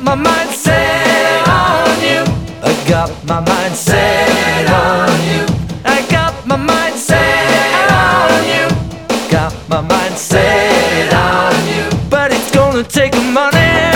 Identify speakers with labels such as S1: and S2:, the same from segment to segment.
S1: my mind set on you. I got my mind set on you. I got my mind set on you. Got my mind set on you. But it's gonna take money,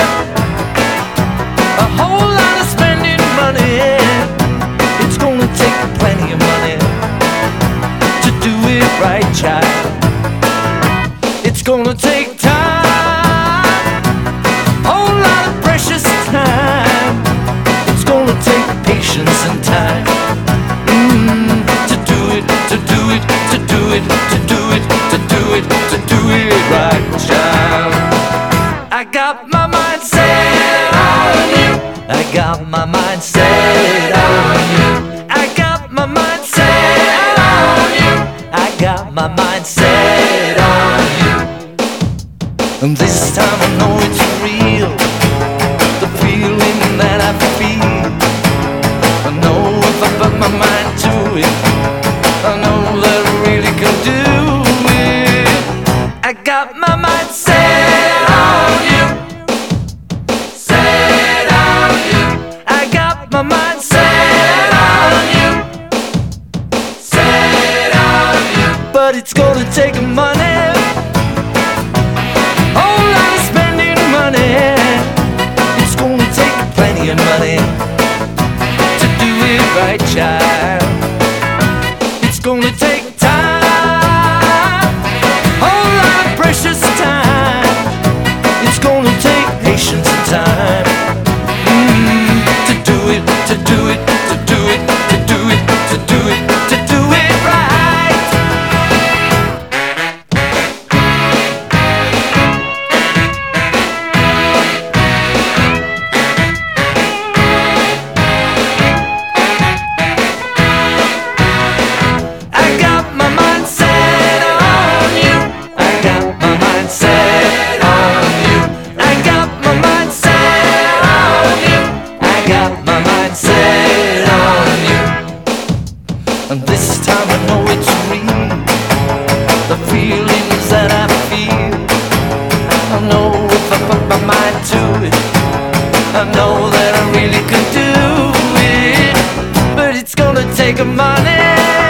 S1: a whole lot of spending money. It's gonna take plenty of money to do it right, child. It's gonna take time, whole lot of precious time. It's gonna take patience and time to do it, to do it, to do it, to do it, to do it, to do it right, child. I got my mind set on you. I got my mind set on you. I got my mind set on you. I got my mind set on you. And this time I know it's real, the feeling that I feel. I know if I put my mind to it, I know that I really can do it. I got my mind set on you. Set on you. I got my mind set on you. Set on you. But it's gonna take money, whole lot of spending money. It's gonna take plenty of money to do it right, child. It's gonna take time, whole lot of precious time. It's gonna take patience and time to do it, to do it, to do it, to do it, to do it, to do it right. I got my mind set on you. I got my mind set on you. I got my mind set on you. I got my mind set on you. And this time I know it's real, the feelings that I feel. I know if I put my mind to it, I know that I really can do it. But it's gonna take money,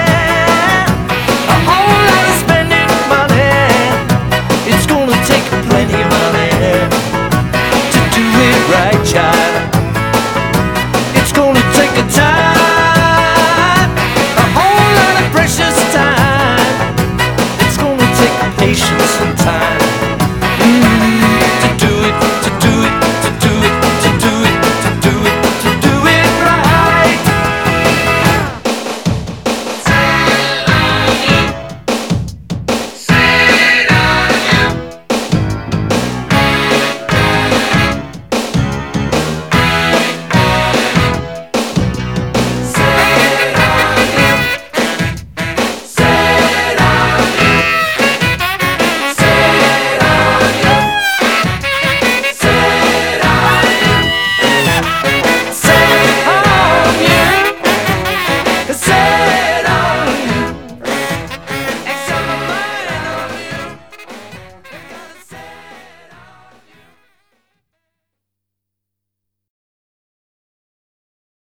S1: a whole lot of spending money. It's gonna take plenty of money to do it right, child. It's gonna take a time, a whole lot of precious time. It's gonna take patience